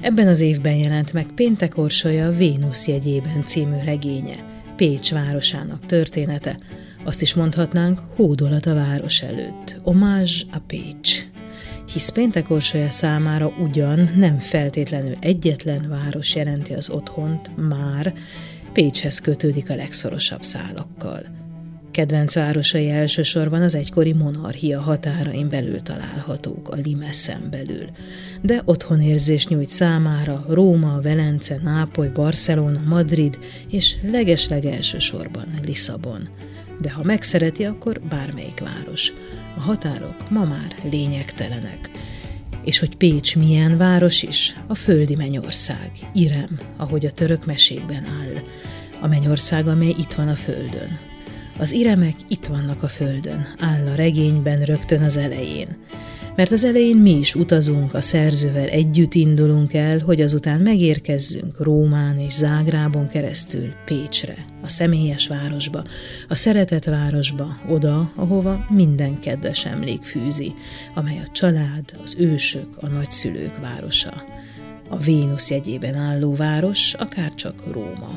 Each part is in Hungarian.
Ebben az évben jelent meg Péntek Orsolya Vénusz jegyében című regénye, Pécs városának története, azt is mondhatnánk hódolat a város előtt, hommage a Pécs. Hisz Péntek Orsolya számára ugyan nem feltétlenül egyetlen város jelenti az otthont, már Pécshez kötődik a legszorosabb szálakkal. Kedvenc városai elsősorban az egykori monarchia határain belül találhatók, a Limeszen belül. De otthonérzést nyújt számára Róma, Velence, Nápoly, Barcelona, Madrid és elsősorban Lisszabon. De ha megszereti, akkor bármelyik város. A határok ma már lényegtelenek. És hogy Pécs milyen város is? A földi mennyország, Irem, ahogy a török mesékben áll. A mennyország, amely itt van a földön. Az iremek itt vannak a földön, áll a regényben rögtön az elején. Mert az elején mi is utazunk, a szerzővel együtt indulunk el, hogy azután megérkezzünk Rómán és Zágrábon keresztül Pécsre, a személyes városba, a szeretett városba, oda, ahova minden kedves emlék fűzi, amely a család, az ősök, a nagyszülők városa. A Vénusz jegyében álló város, akárcsak Róma.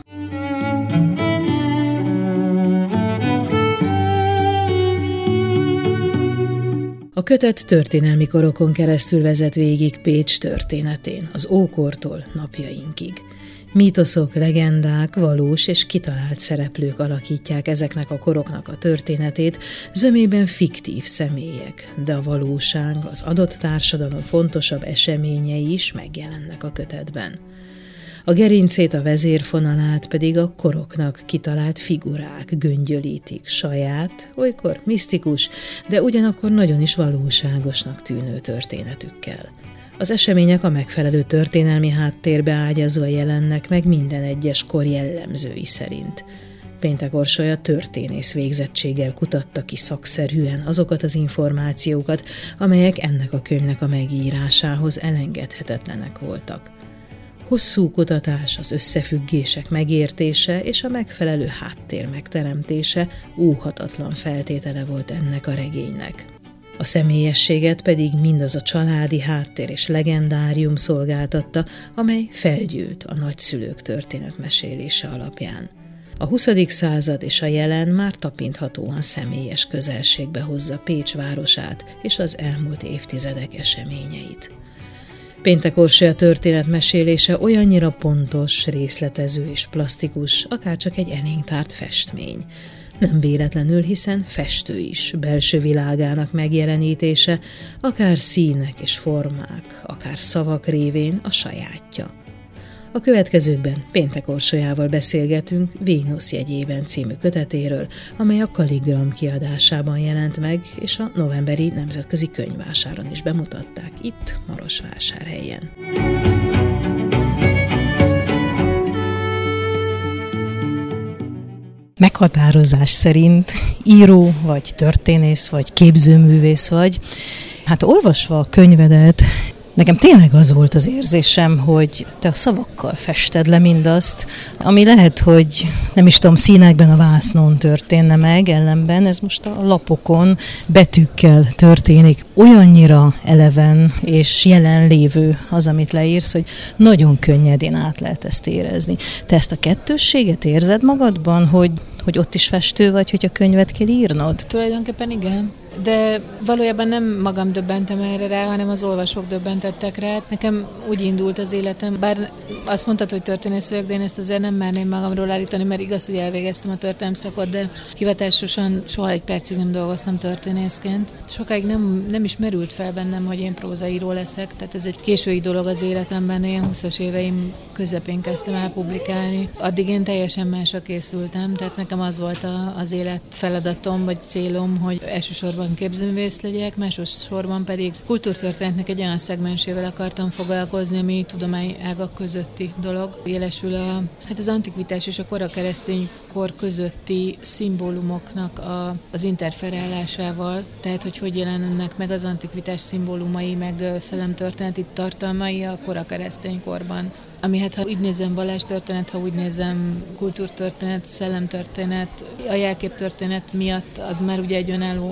A kötet történelmi korokon keresztül vezet végig Pécs történetén, az ókortól napjainkig. Mítoszok, legendák, valós és kitalált szereplők alakítják ezeknek a koroknak a történetét, zömében fiktív személyek, de a valóság, az adott társadalom fontosabb eseményei is megjelennek a kötetben. A gerincét, a vezérfonalát pedig a koroknak kitalált figurák göngyölítik saját, olykor misztikus, de ugyanakkor nagyon is valóságosnak tűnő történetükkel. Az események a megfelelő történelmi háttérbe ágyazva jelennek meg minden egyes kor jellemzői szerint. Péntek Orsolya történész végzettséggel kutatta ki szakszerűen azokat az információkat, amelyek ennek a könyvnek a megírásához elengedhetetlenek voltak. Hosszú kutatás, az összefüggések megértése és a megfelelő háttér megteremtése óhatatlan feltétele volt ennek a regénynek. A személyességet pedig mindaz a családi háttér és legendárium szolgáltatta, amely felgyűlt a nagyszülők történetmesélése alapján. A 20. század és a jelen már tapinthatóan személyes közelségbe hozza Pécs városát és az elmúlt évtizedek eseményeit. Péntek Orsolya történetmesélése olyannyira pontos, részletező és plasztikus, akárcsak egy elénk tárt festmény. Nem véletlenül, hiszen festő is, belső világának megjelenítése, akár színek és formák, akár szavak révén a sajátja. A következőkben Péntek Orsolyával beszélgetünk Vénusz jegyében című kötetéről, amely a Kaligram kiadásában jelent meg, és a novemberi nemzetközi könyvvásáron is bemutatták itt, Marosvásárhelyen. Meghatározás szerint író, vagy történész, vagy képzőművész vagy. Hát olvasva a könyvedet, nekem tényleg az volt az érzésem, hogy te a szavakkal fested le mindazt, ami lehet, hogy nem is tudom, színekben a vásznon történne meg, ellenben ez most a lapokon betűkkel történik. Olyannyira eleven és jelenlévő az, amit leírsz, hogy nagyon könnyedén át lehet ezt érezni. Te ezt a kettősséget érzed magadban, hogy ott is festő vagy, hogy a könyvet kell írnod? Tulajdonképpen igen. De valójában nem magam döbbentem erre rá, hanem az olvasók döbbentettek rá. Nekem úgy indult az életem, bár azt mondtad, hogy történész vagyok, de én ezt azért nem merném magamról állítani, mert igaz, hogy elvégeztem a történelmi szakot, de hivatásosan soha egy percig nem dolgoztam történészként. Sokáig nem is merült fel bennem, hogy én prózaíró leszek, tehát ez egy késői dolog az életemben, ilyen 20-as éveim közepén kezdtem el publikálni. Addig én teljesen másra készültem, tehát nekem az volt az élet feladatom, vagy célom, hogy elsősorban képzőművész legyek, másodszorban pedig kultúrtörténetnek egy olyan szegmensével akartam foglalkozni, ami tudományágak közötti dolog. Jelesül az antikvitás és a kora keresztény kor közötti szimbólumoknak az interferálásával, tehát hogy jelennek meg az antikvitás szimbólumai, meg szellemtörténeti tartalmai a kora keresztény korban. Ami hát, ha úgy nézem vallástörténet, ha úgy nézem kultúrtörténet, szellemtörténet, a jelképtörténet miatt az már ugye egy önálló tudomány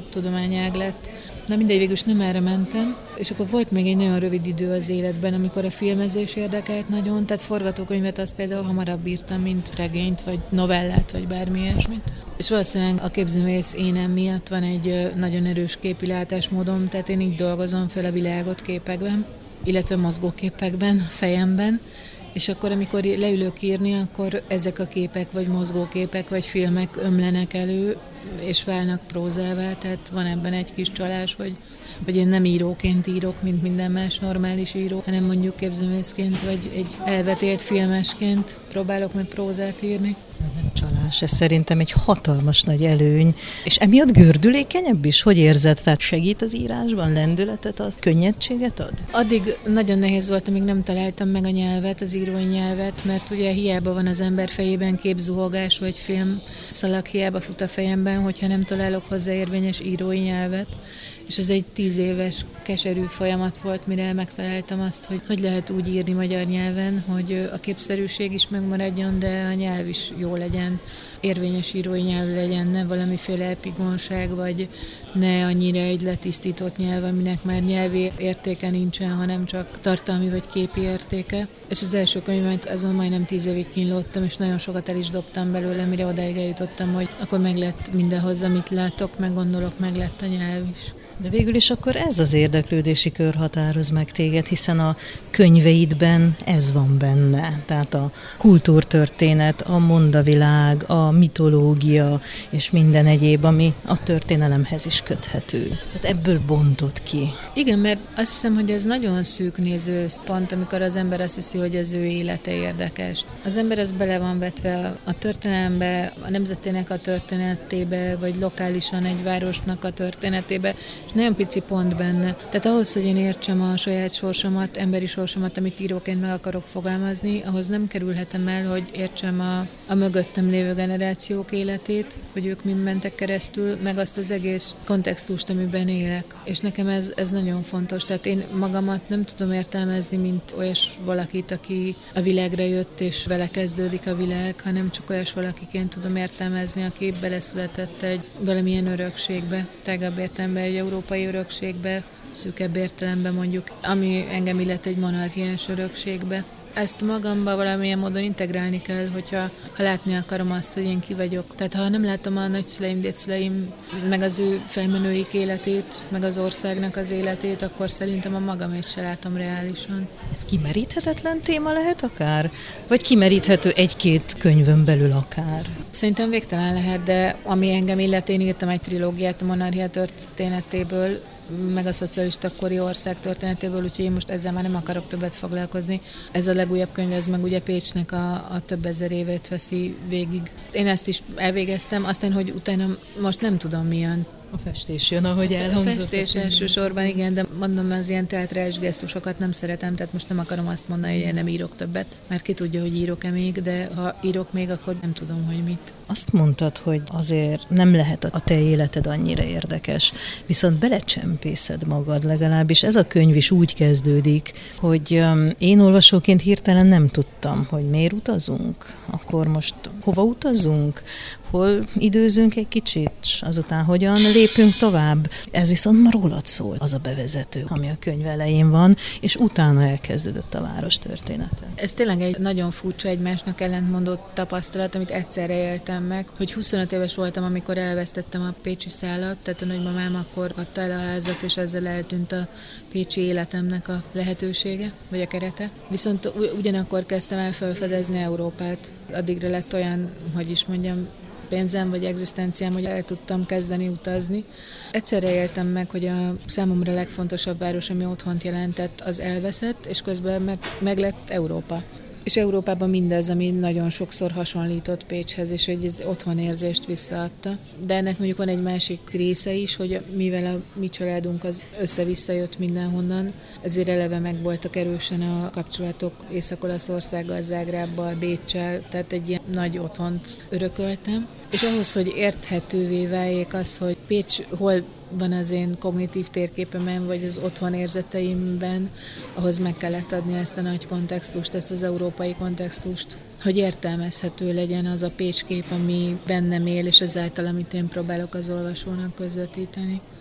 bárányág lett. Na mindegy, végül is nem erre mentem, és akkor volt még egy nagyon rövid idő az életben, amikor a filmezés érdekelt nagyon, tehát forgatókönyvet azt például hamarabb írtam, mint regényt, vagy novellát, vagy bármi ilyesmit. És valószínűleg a képzőművész énem miatt van egy nagyon erős képilátásmódom, tehát én így dolgozom fel a világot képekben, illetve mozgóképekben, a fejemben, és akkor, amikor leülök írni, akkor ezek a képek, vagy mozgóképek, vagy filmek ömlenek elő, és válnak prózává, tehát van ebben egy kis csalás, vagy én nem íróként írok, mint minden más normális író, hanem mondjuk képzőművészként, vagy egy elvetélt filmesként próbálok meg prózát írni. Ez nem csalás, ez szerintem egy hatalmas nagy előny. És emiatt gördülékenyebb is? Hogy érzed? Tehát segít az írásban, lendületet ad, könnyedséget ad? Addig nagyon nehéz volt, amíg nem találtam meg a nyelvet, az írói nyelvet, mert ugye hiába van az ember fejében képzuhogás vagy filmszalag, hiába fut a fejemben, hogyha nem találok hozzá érvényes írói nyelvet. És ez egy 10 éves keserű folyamat volt, mire megtaláltam azt, hogy lehet úgy írni magyar nyelven, hogy a képszerűség is megmaradjon, de a nyelv is jó legyen, érvényes írói nyelv legyen, ne valamiféle epigonság, vagy ne annyira egy letisztított nyelv, aminek már nyelvi értéke nincsen, hanem csak tartalmi vagy képi értéke. És az első könyvemet azon majdnem 10 évig kínlottam, és nagyon sokat el is dobtam belőle, mire odáig eljutottam, hogy akkor meg lett mindenhoz, amit látok, meg gondolok, meg lett a nyelv is. De végül is akkor ez az érdeklődési kör határoz meg téged, hiszen a könyveidben ez van benne. Tehát a kultúrtörténet, a mondavilág, a mitológia és minden egyéb, ami a történelemhez is köthető. Tehát ebből bontott ki. Igen, mert azt hiszem, hogy ez nagyon szűk nézőpont, amikor az ember azt hiszi, hogy az ő élete érdekes. Az ember az bele van vetve a történelembe, a nemzetének a történetébe, vagy lokálisan egy városnak a történetébe, és nagyon pici pont benne. Tehát ahhoz, hogy én értsem a saját sorsomat, emberi sorsomat, amit íróként meg akarok fogalmazni, ahhoz nem kerülhetem el, hogy értsem a mögöttem lévő generációk életét, hogy ők mind mentek keresztül, meg azt az egész kontextust, amiben élek. És nekem ez nagyon fontos. Tehát én magamat nem tudom értelmezni, mint olyas valakit, aki a világra jött, és vele kezdődik a világ, hanem csak olyas valakiként tudom értelmezni, aki beleszületett egy valamilyen örökségbe, tágabb értelemben egy európai örökségbe, szűkebb értelemben mondjuk, ami engem illet egy monarchiás örökségbe. Ezt magamba valamilyen módon integrálni kell, ha látni akarom azt, hogy én ki vagyok. Tehát ha nem látom a nagyszüleim, dédszüleim, meg az ő felmenőik életét, meg az országnak az életét, akkor szerintem a magamét se látom reálisan. Ez kimeríthetetlen téma lehet akár? Vagy kimeríthető egy-két könyvön belül akár? Szerintem végtelen lehet, de ami engem illet, én írtam egy trilógiát a monarchia történetéből, meg a szocialista kori ország történetéből, úgyhogy én most ezzel már nem akarok többet foglalkozni. Ez a legújabb könyv, ez meg ugye Pécsnek a több ezer évét veszi végig. Én ezt is elvégeztem, aztán, hogy utána most nem tudom mi jön. A festés jön, ahogy elhangzott. A festés elsősorban, igen, de mondom, az ilyen teátrális gesztusokat nem szeretem, tehát most nem akarom azt mondani, hogy én nem írok többet, mert ki tudja, hogy írok-e még, de ha írok még, akkor nem tudom, hogy mit. Azt mondtad, hogy azért nem lehet a te életed annyira érdekes, viszont belecsempészed magad, legalábbis ez a könyv is úgy kezdődik, hogy én olvasóként hirtelen nem tudtam, hogy miért utazunk, akkor most hova utazunk, hol időzünk egy kicsit, azután hogyan lépünk tovább. Ez viszont ma rólad szól, az a bevezető, ami a könyv elején van, és utána elkezdődött a város története. Ez tényleg egy nagyon furcsa, egymásnak ellentmondó tapasztalat, amit egyszerre éltem meg, hogy 25 éves voltam, amikor elvesztettem a pécsi szállat, tehát a nagymamám akkor adta el a házat, és ezzel eltűnt a pécsi életemnek a lehetősége, vagy a kerete. Viszont ugyanakkor kezdtem el felfedezni Európát. Addigra lett olyan, hogy is mondjam, pénzem vagy egzisztenciám, hogy el tudtam kezdeni utazni. Egyszerre éltem meg, hogy a számomra legfontosabb város, ami otthont jelentett, az elveszett, és közben meg lett Európa. És Európában mindez, ami nagyon sokszor hasonlított Pécshez, és hogy ez otthonérzést visszaadta. De ennek mondjuk van egy másik része is, hogy mivel a mi családunk az össze-vissza jött mindenhonnan, ezért eleve megvoltak erősen a kapcsolatok Észak-Olaszországgal, Zágrábbal, Béccsel, tehát egy ilyen nagy otthont örököltem. És ahhoz, hogy érthetővé váljék az, hogy Pécs hol van az én kognitív térképemen, vagy az otthon érzeteimben, ahhoz meg kellett adni ezt a nagy kontextust, ezt az európai kontextust, hogy értelmezhető legyen az a Pécs kép, ami bennem él, és ezáltal, amit én próbálok az olvasónak közvetíteni.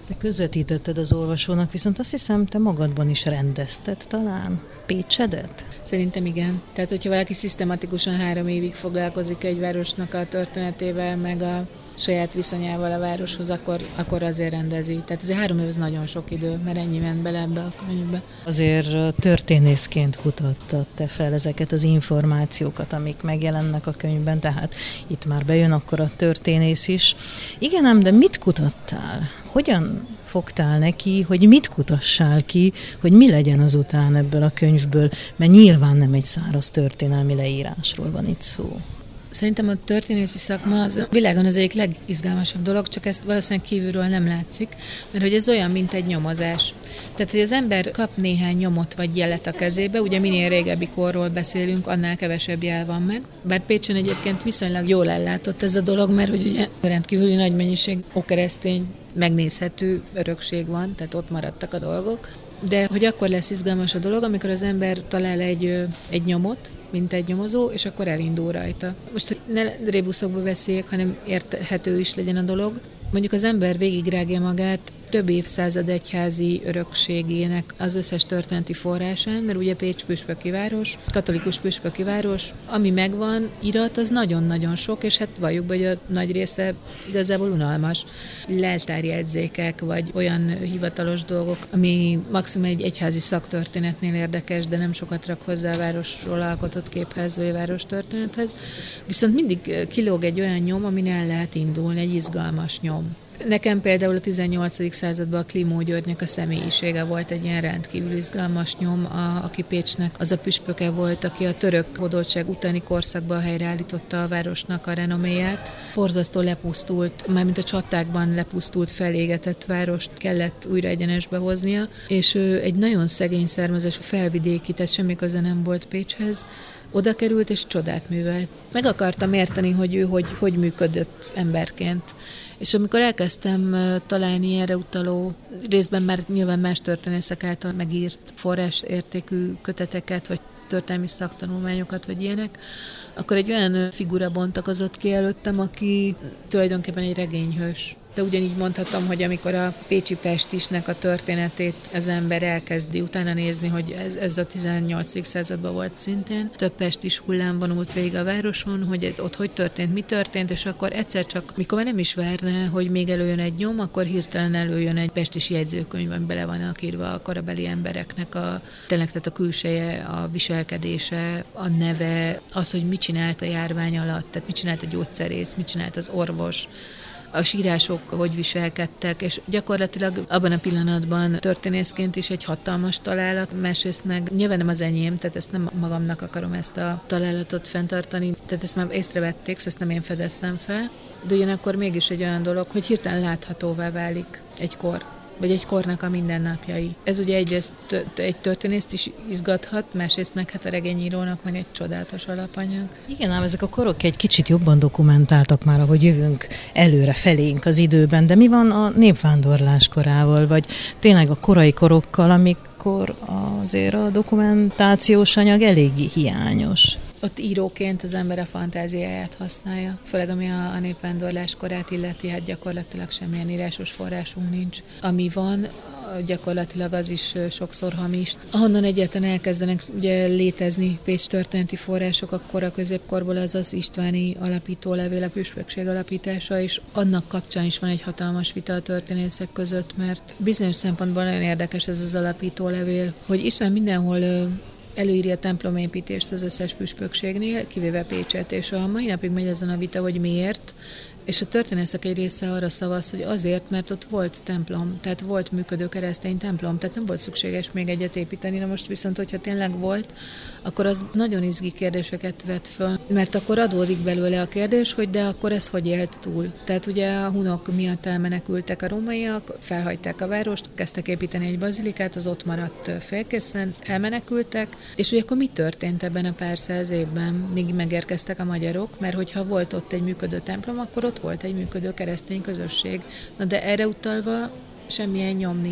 Te közvetítetted az olvasónak, viszont azt hiszem, te magadban is rendezted talán Pécsedet? Szerintem igen. Tehát, hogyha valaki szisztematikusan 3 évig foglalkozik egy városnak a történetével, meg a saját viszonyával a városhoz, akkor azért rendezi. Tehát ez 3 év, ez nagyon sok idő, mert ennyi ment bele ebbe a könyvbe. Azért történészként kutattad te fel ezeket az információkat, amik megjelennek a könyvben, tehát itt már bejön akkor a történész is. Igen, ám, de mit kutattál? Hogyan fogtál neki, hogy mit kutassál ki, hogy mi legyen azután ebből a könyvből, mert nyilván nem egy száraz történelmi leírásról van itt szó. Szerintem a történészi szakma az a világon az egyik legizgalmasabb dolog, csak ezt valószínűleg kívülről nem látszik, mert hogy ez olyan, mint egy nyomozás. Tehát, hogy az ember kap néhány nyomot vagy jelet a kezébe, ugye minél régebbi korról beszélünk, annál kevesebb jel van meg. Bár Pécsen egyébként viszonylag jól ellátott ez a dolog, mert hogy ugye rendkívüli nagy mennyiség ókeresztény megnézhető örökség van, tehát ott maradtak a dolgok. De hogy akkor lesz izgalmas a dolog, amikor az ember talál egy nyomot, mint egy nyomozó, és akkor elindul rajta. Most, hogy ne rébuszokba beszéljek, hanem érthető is legyen a dolog. Mondjuk az ember végigrágja magát több évszázad egyházi örökségének az összes történeti forrásán, mert ugye Pécs püspöki város, katolikus püspöki város, ami megvan, irat, az nagyon-nagyon sok, és hát valljuk be, hogy a nagy része igazából unalmas. Leltárjegyzékek, vagy olyan hivatalos dolgok, ami maximum egy egyházi szaktörténetnél érdekes, de nem sokat rak hozzá a városról alkotott képhez, vagy a város történethez. Viszont mindig kilóg egy olyan nyom, amin el lehet indulni, egy izgalmas nyom. Nekem például a 18. században a Klimó Györgynek a személyisége volt egy ilyen rendkívül izgalmas nyom, aki Pécsnek az a püspöke volt, aki a török hódoltság utáni korszakban helyreállította a városnak a renoméját. Borzasztó lepusztult, mármint a csatákban lepusztult, felégetett várost kellett újra egyenesbe hoznia, és ő egy nagyon szegény származású felvidéki, tehát semmi köze nem volt Pécshez, oda került és csodát művelt. Meg akartam érteni, hogy ő hogy működött emberként. És amikor elkezdtem találni erre utaló, részben már nyilván más történészek által megírt forrásértékű köteteket, vagy történelmi szaktanulmányokat, vagy ilyenek, akkor egy olyan figura bontakozott ki előttem, aki tulajdonképpen egy regényhős. De ugyanígy mondhatom, hogy amikor a pécsi pestisnek a történetét az ember elkezdi utána nézni, hogy ez a 18. században volt szintén, több pestis hullám vonult végig a városon, hogy ott hogy történt, mi történt, és akkor egyszer csak, mikor már nem is várná, hogy még előjön egy nyom, akkor hirtelen előjön egy pestis jegyzőkönyv, amiben bele vannak írva a korabeli embereknek tényleg tehát a külseje, a viselkedése, a neve, az, hogy mit csinált a járvány alatt, tehát mit csinált a gyógyszerész, mit csinált az orvos, a sírások hogy viselkedtek, és gyakorlatilag abban a pillanatban történészként is egy hatalmas találat, másrészt meg nyilván nem az enyém, tehát ezt nem magamnak akarom ezt a találatot fenntartani, tehát ezt már észrevették, szóval ezt nem én fedeztem fel, de ugyanakkor mégis egy olyan dolog, hogy hirtelen láthatóvá válik egy kor, vagy egy kornak a mindennapjai. Ez ugye egyrészt egy történészt is izgathat, másrészt meg hát a regényírónak meg egy csodálatos alapanyag. Igen, ám ezek a korok egy kicsit jobban dokumentáltak már, ahogy jövünk előre felénk az időben, de mi van a népvándorlás korával, vagy tényleg a korai korokkal, amikor azért a dokumentációs anyag eléggé hiányos? Ott íróként az ember a fantáziáját használja, főleg ami a népvándorlás korát illeti, hát gyakorlatilag semmilyen írásos forrásunk nincs. Ami van, gyakorlatilag az is sokszor hamis. Ahonnan egyáltalán elkezdenek ugye létezni Pécs történeti források, akkor a középkorból az Istváni alapítólevél, a püspökség alapítása, és annak kapcsán is van egy hatalmas vita a történészek között, mert bizonyos szempontból nagyon érdekes ez az alapítólevél, hogy István mindenhol előírja a templomépítést az összes püspökségnél, kivéve Pécset, és a mai napig megy ezen a vita, hogy miért, és a történészek egy része arra szavaz, hogy azért, mert ott volt templom, tehát volt működő keresztény templom, tehát nem volt szükséges még egyet építeni. Na most viszont, hogyha tényleg volt, akkor az nagyon izgi kérdéseket vet föl, mert akkor adódik belőle a kérdés, hogy de akkor ez hogy élt túl. Tehát ugye a hunok miatt elmenekültek a rómaiak, felhagyták a várost, kezdtek építeni egy bazilikát, az ott maradt félkészen, elmenekültek, és ugye akkor mi történt ebben a pár száz évben, míg megérkeztek a magyarok, mert hogyha volt ott egy működő templom, akkor ott volt egy működő keresztény közösség. Na de erre utalva semmilyen nyom nincs.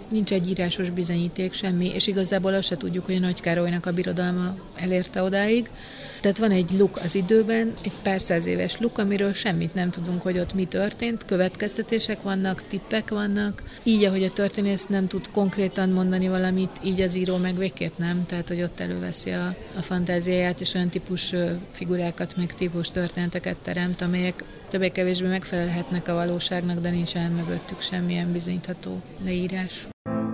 nincs egy írásos bizonyíték, semmi, és igazából azt se tudjuk, hogy a Nagy Károlynak a birodalma elérte odáig. Tehát van egy luk az időben, egy pár száz éves luk, amiről semmit nem tudunk, hogy ott mi történt, következtetések vannak, tippek vannak. Így, ahogy a történész nem tud konkrétan mondani valamit, így az író meg végképp nem, tehát hogy ott előveszi a fantáziáját, és olyan típus figurákat, meg típus történeteket teremt, amelyek többé-kevésbé megfelelhetnek a valóságnak, de nincsen mögöttük semmilyen bizonyítható leírás.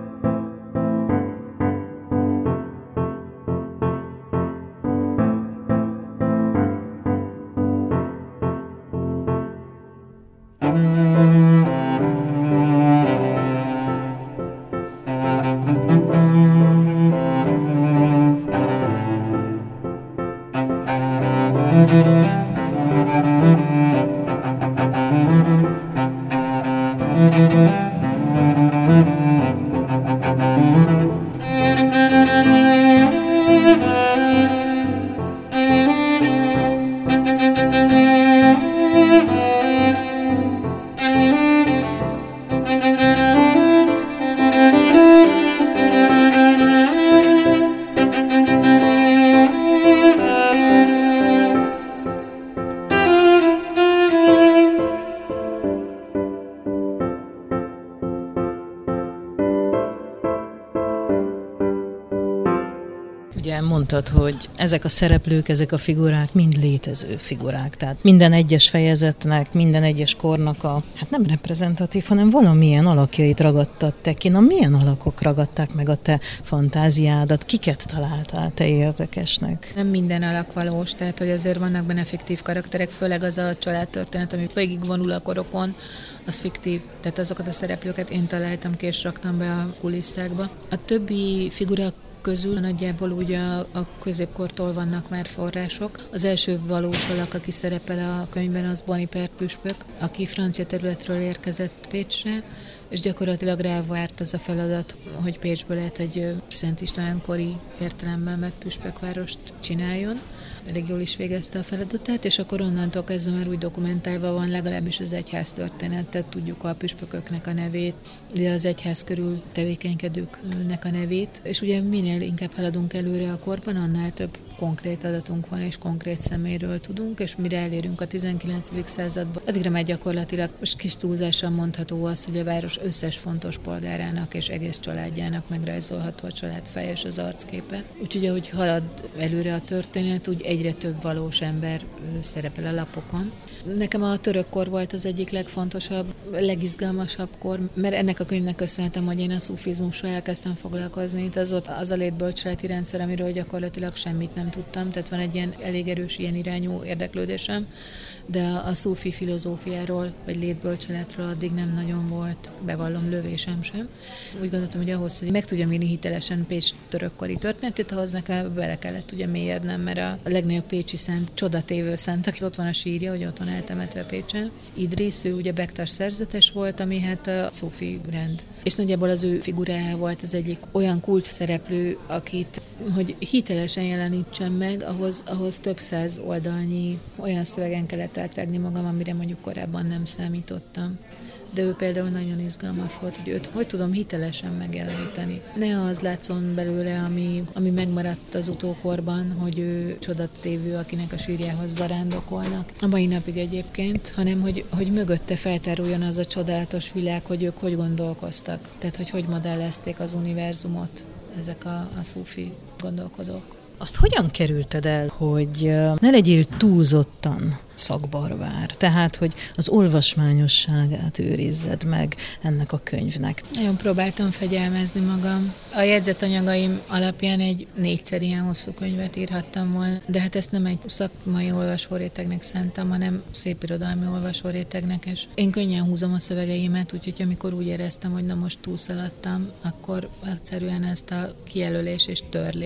Ugye mondtad, hogy ezek a szereplők, ezek a figurák mind létező figurák. Tehát minden egyes fejezetnek, minden egyes kornak hát nem reprezentatív, hanem valamilyen alakjait ragadtad te ki. Na, milyen alakok ragadták meg a te fantáziádat? Kiket találtál te érdekesnek? Nem minden alak valós, tehát hogy azért vannak benne fiktív karakterek, főleg az a családtörténet, ami végigvonul a korokon, az fiktív. Tehát azokat a szereplőket én találtam ki, és raktam be a kulisszákba. A többi figura közül nagyjából úgy a középkortól vannak már források. Az első valós alak, aki szerepel a könyvben, az Boniper püspök, aki francia területről érkezett Pécsre, és gyakorlatilag rávárt az a feladat, hogy Pécsből lehet egy Szent István-kori értelemben vett püspökvárost csináljon. Elég jól is végezte a feladatát, és akkor onnantól kezdve már úgy dokumentálva van legalábbis az egyház történetet, tudjuk a püspököknek a nevét, de az egyház körül tevékenykedőknek a nevét, és ugye minél inkább haladunk előre a korban, annál több konkrét adatunk van, és konkrét személyről tudunk, és mire elérünk a 19. században, addigra már gyakorlatilag most kis túlzással mondható az, hogy a város összes fontos polgárának és egész családjának megrajzolható a családfej és az arcképe. Úgyhogy ahogy halad előre a történet, úgy egyre több valós ember szerepel a lapokon. Nekem a török kor volt az egyik legfontosabb, legizgalmasabb kor, mert ennek a könyvnek köszönhetem, hogy én a szufizmussal elkezdtem foglalkozni. Az a létbölcseleti rendszer, amiről gyakorlatilag semmit nem tudtam, tehát van egy ilyen elég erős ilyen irányú érdeklődésem, de a szufi filozófiáról, vagy létbölcseletről addig nem nagyon volt, bevallom, lövésem sem. Úgy gondoltam, hogy ahhoz, hogy meg tudjam írni hitelesen Pécs törökkori történetét, ahhoz nekem bele kellett ugye mélyednem, mert a legnagyobb pécsi szent, csodatévő szent, aki ott van a sírja, hogy otthon eltemetve Pécsen. Idrisz, ő ugye bektas szerzetes volt, ami hát a szufi rend. És nagyjából az ő figurája volt az egyik olyan kulcs szereplő, akit, hogy hitelesen jelenítsen meg, ahhoz több száz oldalnyi olyan szövegen kellett átrágni magam, amire mondjuk korábban nem számítottam. De ő például nagyon izgalmas volt, hogy őt hogy tudom hitelesen megjeleníteni. Ne az látszon belőle, ami megmaradt az utókorban, hogy ő csodatévő, akinek a sírjához zarándokolnak. A mai napig egyébként, hanem hogy mögötte feltáruljon az a csodálatos világ, hogy ők hogy gondolkoztak. Tehát, hogy modellezték az univerzumot ezek a szufi gondolkodók. Azt hogyan kerülted el, hogy ne legyél túlzottan szakbarbár? Tehát, hogy az olvasmányosságát őrizzed meg ennek a könyvnek. Nagyon próbáltam fegyelmezni magam. A jegyzetanyagaim alapján egy 4-szer ilyen hosszú könyvet írhattam volna, de hát ezt nem egy szakmai olvasórétegnek szántam, hanem szépirodalmi olvasórétegnek, és én könnyen húzom a szövegeimet, úgyhogy amikor úgy éreztem, hogy na most túlszaladtam, akkor egyszerűen ezt a kijelölés és törlés.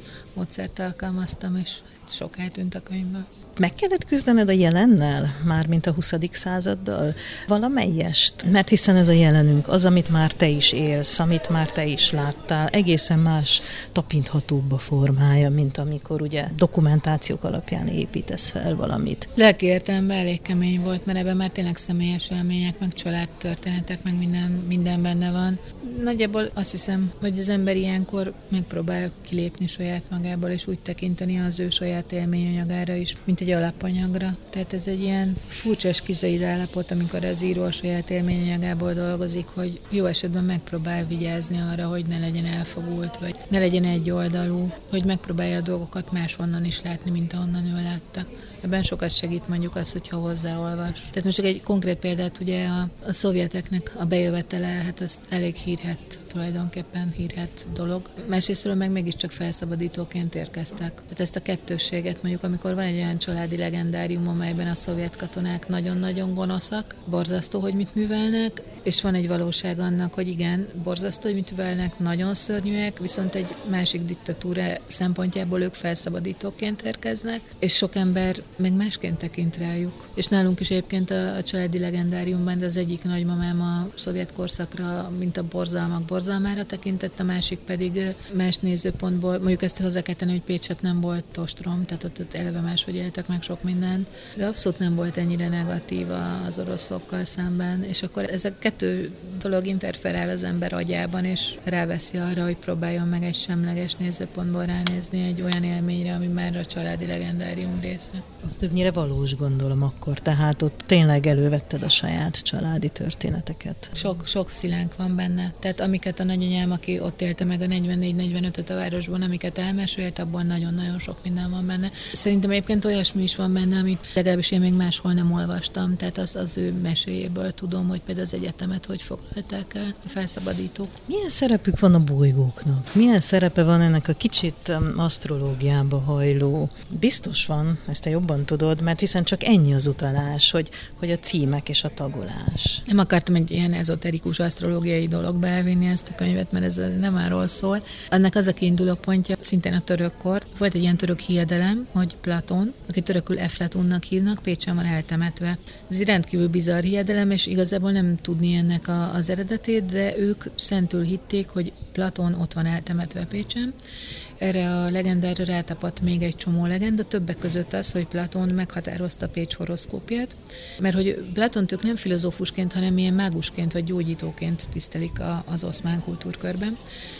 módszert alkalmaztam, és sok eltűnt a könyvből. Meg kellett küzdened a jelennel, mármint a 20. századdal? Valamelyest? Mert hiszen ez a jelenünk, az, amit már te is élsz, amit már te is láttál, egészen más, tapinthatóbb a formája, mint amikor ugye dokumentációk alapján építesz fel valamit. Lelki értelemben elég kemény volt, mert ebben már tényleg személyes élmények, meg családtörténetek, meg minden benne van. Nagyjából azt hiszem, hogy az ember ilyenkor megpróbál kilépni saját magából, és úgy tekinteni az ő saját élményanyagára is, mint egy alapanyagra. Tehát ez egy ilyen furcsa skizoid állapot, amikor az író a saját élményanyagából dolgozik, hogy jó esetben megpróbál vigyázni arra, hogy ne legyen elfogult, vagy ne legyen egyoldalú, hogy megpróbálja a dolgokat máshonnan is látni, mint ahonnan ő látta. Ebben sokat segít mondjuk az, hogyha hozzáolvas. Tehát most csak egy konkrét példát, ugye a szovjeteknek a bejövetele, hát az elég hírhedt, tulajdonképpen hírhedt dolog. Másrésztről meg mégiscsak felszabadítóként érkeztek. Tehát ezt a kettősséget mondjuk, amikor van egy olyan családi legendárium, amelyben a szovjet katonák nagyon-nagyon gonoszak, borzasztó, hogy mit művelnek, és van egy valóság annak, hogy igen, borzasztó, hogy mit művelnek, nagyon szörnyűek, viszont egy másik diktatúra szempontjából ők felszabadítóként érkeznek, és sok ember meg másként tekint rájuk. És nálunk is egyébként a családi legendáriumban, de az egyik nagymamám a szovjet korszakra, mint a borzalmak borzalmára tekintett, a másik pedig más nézőpontból, mondjuk ezt hozzá kell tenni, hogy Pécset nem volt ostrom, tehát ott eleve máshogy éltek meg sok mindent, de abszolút nem volt ennyire negatív az oroszokkal szemben, és akkor ez a kettő dolog interferál az ember agyában, és ráveszi arra, hogy próbáljon meg egy semleges nézőpontból ránézni egy olyan élményre, ami már a családi legendárium része. Az többnyire valós, gondolom akkor, tehát ott tényleg elővetted a saját családi történeteket. Sok szilánk van benne, tehát amiket a nagyanyám, aki ott élte meg a 44-45-öt a városban, amiket elmesélt, abban nagyon-nagyon sok minden van benne. Szerintem egyébként olyasmi is van benne, amit legalábbis én még máshol nem olvastam, tehát az ő meséjéből tudom, hogy például az egyetemet hogy foglalták el a felszabadítók. Milyen szerepük van a bolygóknak? Milyen szerepe van ennek a kicsit asztrológiába hajló? Biztos van, ezt te jobban tudod, mert hiszen csak ennyi az utalás, hogy a címek és a tagolás. Nem akartam egy ilyen ezoterikus asztrológiai dologba elvinni ezt a könyvet, mert ez nem arról szól. Annak az a kiinduló pontja, szintén a törökkor. Volt egy ilyen török hiedelem, hogy Platón, aki törökül Eflatunnak hívnak, Pécsen van eltemetve. Ez egy rendkívül bizarr hiedelem, és igazából nem tudni ennek az eredetét, de ők szentül hitték, hogy Platón ott van eltemetve Pécsen. Erre a legendára rátapadt még egy csomó legenda, többek között az, hogy Platón meghatározta Pécs horoszkópját, mert hogy Platont ők nem filozófusként, hanem ilyen mágusként vagy gyógyítóként tisztelik az oszmán kultúrkörben.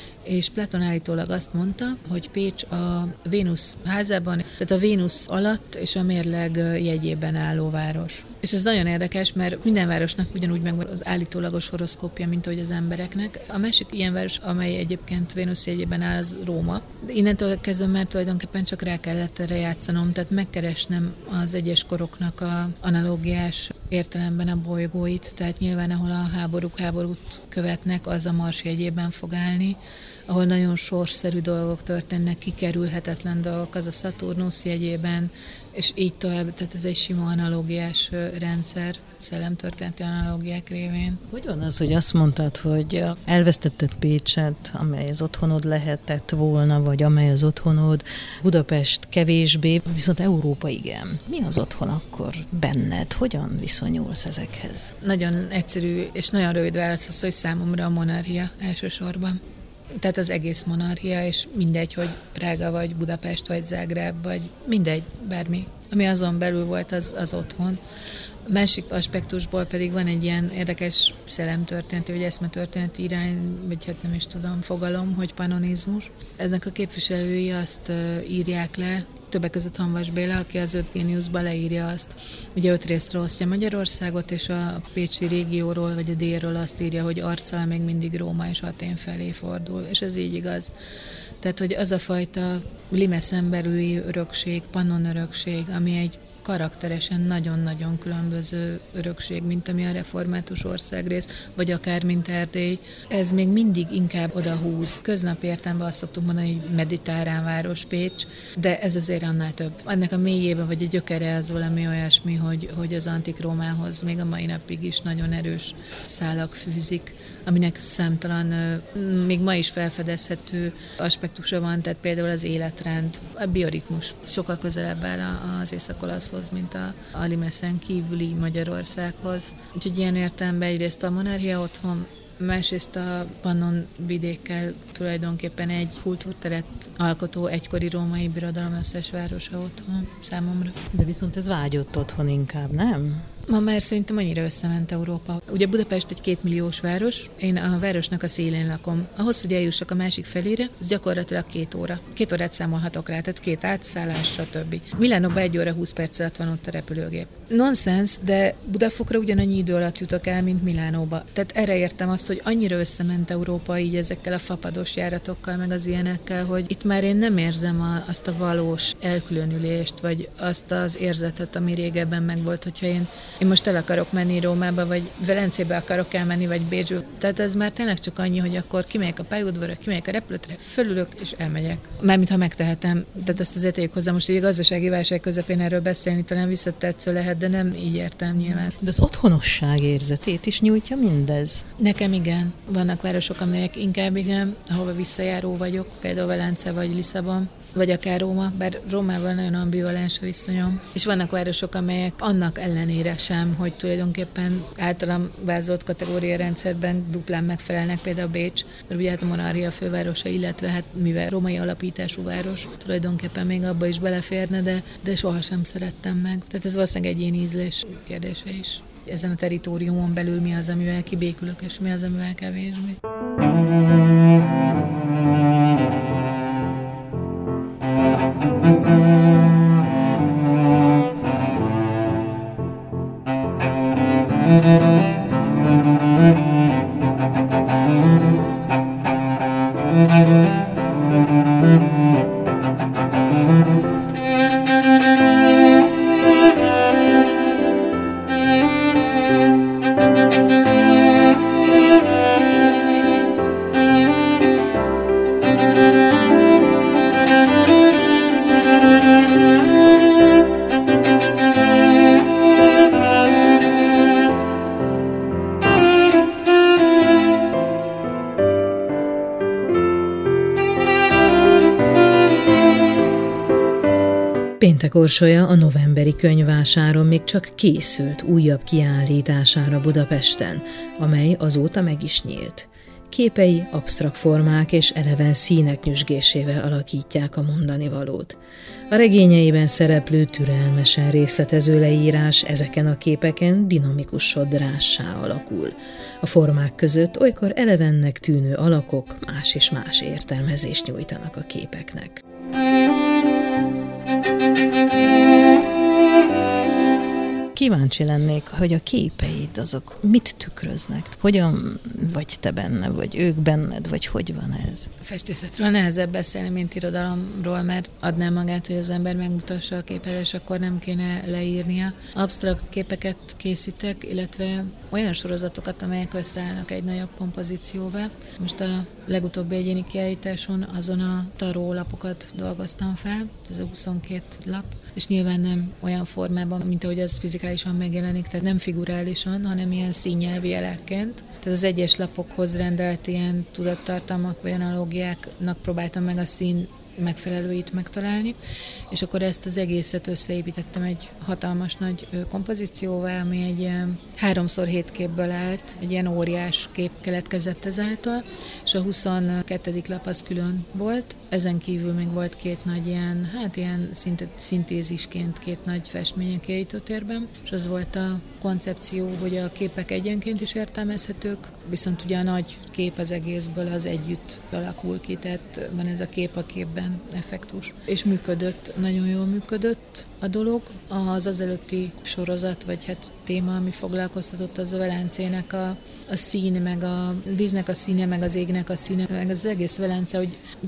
És Platon állítólag azt mondta, hogy Pécs a Vénusz házában, tehát a Vénusz alatt és a mérleg jegyében álló város. És ez nagyon érdekes, mert minden városnak ugyanúgy megvan az állítólagos horoszkópja, mint ahogy az embereknek. A másik ilyen város, amely egyébként Vénusz jegyében áll, az Róma. De innentől kezdve már tulajdonképpen csak rá kellett erre játszanom, tehát megkeresnem az egyes koroknak a analógiás értelemben a bolygóit, tehát nyilván ahol a háborút követnek, az a Mars jegyében fog állni, ahol nagyon sorsszerű dolgok történnek, kikerülhetetlen dolgok, az a Szaturnusz jegyében, és így tovább, tehát ez egy sima analógiás rendszer, szellemtörténeti analógiák révén. Hogy van az, hogy azt mondtad, hogy elvesztetted Pécset, amely az otthonod lehetett volna, vagy amely az otthonod, Budapest kevésbé, viszont Európa igen. Mi az otthon akkor benned? Hogyan viszonyulsz ezekhez? Nagyon egyszerű és nagyon rövid válasz az, hogy számomra a monarchia elsősorban. Tehát az egész monarchia, és mindegy, hogy Prága, vagy Budapest, vagy Zágráb, vagy mindegy, bármi. Ami azon belül volt, az otthon. A másik aspektusból pedig van egy ilyen érdekes szellemtörténeti, vagy eszmetörténeti irány, vagy hát nem is tudom, fogalom, hogy panonizmus. Ennek a képviselői azt írják le, többek között Hamvas Béla, aki az 5 géniuszban leírja azt, ugye 5 részre osztja Magyarországot, és a pécsi régióról, vagy a délről azt írja, hogy arccal még mindig Róma és Atén felé fordul, és ez így igaz. Tehát, hogy az a fajta limeszen belüli örökség, pannon örökség, ami egy karakteresen nagyon-nagyon különböző örökség, mint ami a református országrész, vagy akár mint Erdély. Ez még mindig inkább odahúz. Köznapi értelemben azt szoktuk mondani, hogy mediterrán város Pécs, de ez azért annál több. Ennek a mélyében, vagy a gyökere az valami olyasmi, hogy az antik Rómához még a mai napig is nagyon erős szálak fűzik, aminek számtalan, még ma is felfedezhető aspektusa van, tehát például az életrend, a bioritmus sokkal közelebb áll az Észak-Olaszhoz, mint a Limeszen kívüli Magyarországhoz. Úgyhogy ilyen értelemben egyrészt a monarchia otthon, másrészt a Pannon vidékkel tulajdonképpen egy kultúrteret alkotó egykori római birodalom összes városa otthon számomra. De viszont ez vágyott otthon inkább, nem? Ma már szerintem annyira összement Európa. Ugye Budapest egy 2 milliós város, én a városnak a szélén lakom. Ahhoz, hogy eljussak a másik felére, az gyakorlatilag 2 óra. 2 órát számolhatok rá, tehát 2 átszállás, stb. Milánóban 1 óra 20 perc alatt van ott a repülőgép. Nonsens, de Budafokra ugyanannyi idő alatt jutok el, mint Milánóba. Tehát erre értem azt, hogy annyira összement Európa így ezekkel a fapados járatokkal, meg az ilyenekkel, hogy itt már én nem érzem azt a valós elkülönülést, vagy azt az érzetet, ami régebben megvolt, hogyha én most el akarok menni Rómába, vagy Velencébe akarok elmenni, vagy Bécsbe. Tehát ez már tényleg csak annyi, hogy akkor kimegyek a pályaudvarra, kimegyek a repülőtre, fölülök és elmegyek. Mármint ha megtehetem. Tehát ezt azért tegyük hozzá, most egy gazdasági válság közepén erről beszélni talán visszatetsző lehet, de nem így értem nyilván. De az otthonosság érzetét is nyújtja mindez? Nekem igen. Vannak városok, amelyek inkább igen, ahova visszajáró vagyok, például Velence vagy Lisszabon, vagy akár Róma, bár Rómával nagyon ambivalens a viszonyom. És vannak városok, amelyek annak ellenére sem, hogy tulajdonképpen általam vázolt kategóriarendszerben duplán megfelelnek, például Bécs, mert ugye hát a monarchia fővárosa, illetve hát mivel római alapítású város, tulajdonképpen még abba is beleférne, de sohasem szerettem meg. Tehát ez valószínűleg egyéni ízlés kérdése is. Ezen a territóriumon belül mi az, amivel kibékülök, és mi az, amivel kevésbé. Péntek Orsolya a novemberi könyvvásáron még csak készült újabb kiállítására Budapesten, amely azóta meg is nyílt. Képei absztrakt formák és eleven színek nyüzsgésével alakítják a mondanivalót. A regényeiben szereplő türelmesen részletező leírás ezeken a képeken dinamikus sodrássá alakul. A formák között olykor elevennek tűnő alakok más és más értelmezést nyújtanak a képeknek. Kíváncsi lennék, hogy a képeid azok mit tükröznek? Hogyan vagy te benne, vagy ők benned, vagy hogy van ez? A festészetről nehezebb beszélni, mint irodalomról, mert adná magát, hogy az ember megmutassa a képet, és akkor nem kéne leírnia. Absztrakt képeket készítek, illetve olyan sorozatokat, amelyek összeállnak egy nagyobb kompozícióval. Most a legutóbbi egyéni kiállításon azon a tarólapokat dolgoztam fel, ez a 22 lap, és nyilván nem olyan formában, mint ahogy az fizikálisan megjelenik, tehát nem figurálisan, hanem ilyen színnyelvi jelekként. Tehát az egyes lapokhoz rendelt ilyen tudattartalmak vagy analógiáknak próbáltam meg a szín megfelelőit megtalálni, és akkor ezt az egészet összeépítettem egy hatalmas nagy kompozícióval, ami egy ilyen 3x7 képből állt, egy ilyen óriás kép keletkezett ezáltal, és a 22. lap az külön volt. Ezen kívül még volt 2 nagy ilyen, ilyen szintézisként 2 nagy festmény a kiállítótérben, és az volt a koncepció, hogy a képek egyenként is értelmezhetők, viszont ugye a nagy kép az egészből az együtt alakul ki, tehát van ez a kép a képben effektus. És működött, nagyon jól működött a dolog. Az előtti sorozat, vagy hát téma, ami foglalkoztatott, az a Velencének a szín, meg a víznek a színe, meg az égnek a színe, meg az egész Velence, hogy gyakorlatilag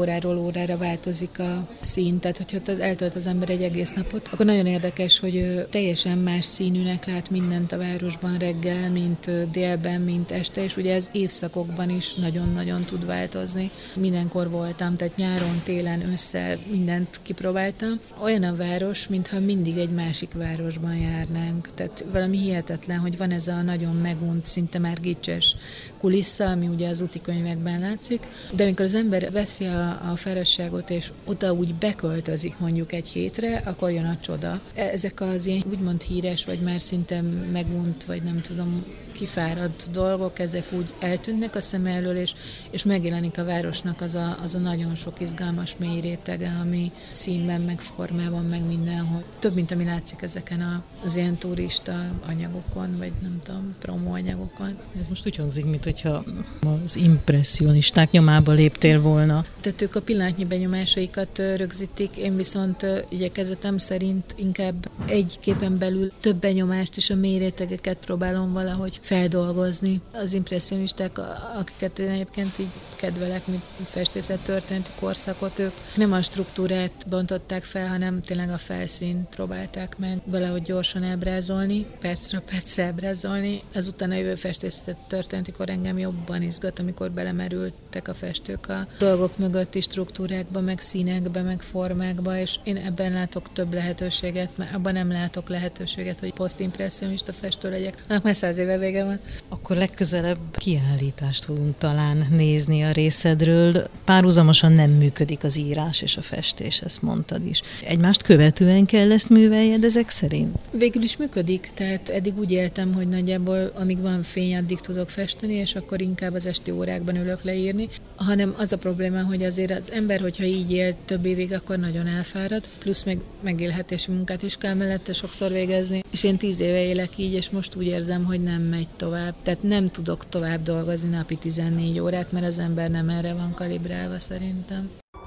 óráról órára változik a szín, tehát hogyha eltölt az ember egy egész napot, akkor nagyon érdekes, hogy teljesen más színűnek lát mindent a városban reggel, mint délben, mint este, és ugye ez évszakokban is nagyon-nagyon tud változni. Mindenkor voltam, tehát nyáron, télen, ősszel mindent kipróbáltam. Olyan a város, mintha mindig egy másik városban járnánk. Tehát valami hihetetlen, hogy van ez a nagyon megunt, szinte már gicses kulissza, ami ugye az úti könyvekben látszik, de amikor az ember veszi a fáradtságot, és oda úgy beköltözik mondjuk egy hétre, akkor jön a csoda. Ezek az ilyen úgymond híres, vagy már szinte megunt, vagy nem tudom, kifáradt dolgok, ezek úgy eltűnnek a szem elől, és megjelenik a városnak az a nagyon sok izgalmas mély rétege, ami színben, meg formában, meg mindenhol. Több, mint ami látszik ezeken az ilyen turista anyagokon, vagy nem tudom, promóanyagokon. Ez most úgy hangzik, mint hogyha az impresszionisták nyomába léptél volna. Tehát ők a pillanatnyi benyomásaikat rögzítik, én viszont igyekezetem szerint inkább egy képen belül több benyomást és a mély rétegeket próbálom valahogy feldolgozni. Az impresszionisták, akiket én egyébként így kedvelek, mint festészet történeti korszakot, ők nem a struktúrát bontották fel, hanem tényleg a felszínt próbálták meg valahogy gyorsan ábrázolni, percről percre ábrázolni. Azután a jövő festészet történeti kor engem jobban izgat, amikor belemerültek a festők a dolgok mögötti struktúrákba, meg színekbe, meg formákba, és én ebben látok több lehetőséget, mert abban nem látok lehetőséget, hogy posztimpresszionista festő legyek. Annak már 100 éve vége van. Akkor legközelebb kiállítást fogunk talán nézni a részedről. Párhuzamosan nem működik az írás és a festés, ezt mondtad is. Egymást követően kell ezt műveljed ezek szerint? Végül is működik, tehát eddig úgy éltem, hogy nagyjából amíg van fény, addig tudok festeni, és akkor inkább az esti órákban ülök leírni, hanem az a probléma, hogy azért az ember, hogyha így él több évig, akkor nagyon elfárad, plusz meg megélhetési munkát is kell mellette sokszor végezni, és én 10 éve élek így, és most úgy érzem, hogy nem megy tovább. Tehát nem tudok tovább dolgozni napi 14 órát, mert az ember nem erre van kalibrálva szerintem.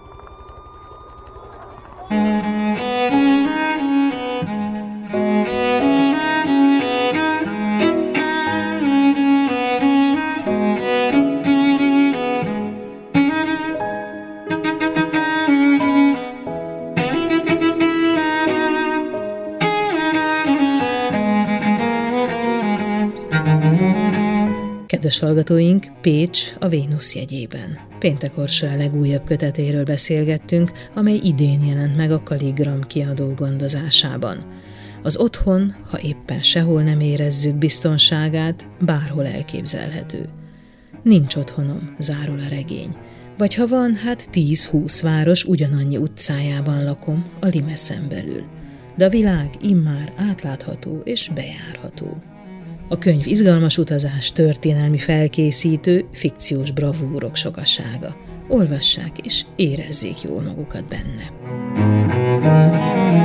Kedves hallgatóink, Pécs a Vénusz jegyében. Péntek Orsolya legújabb kötetéről beszélgettünk, amely idén jelent meg a Kaligram kiadó gondozásában. Az otthon, ha éppen sehol nem érezzük biztonságát, bárhol elképzelhető. Nincs otthonom, zárul a regény. Vagy ha van, hát 10-20 város ugyanannyi utcájában lakom, a Limeszen belül. De a világ immár átlátható és bejárható. A könyv izgalmas utazás, történelmi felkészítő, fikciós bravúrok sokasága. Olvassák és érezzék jól magukat benne.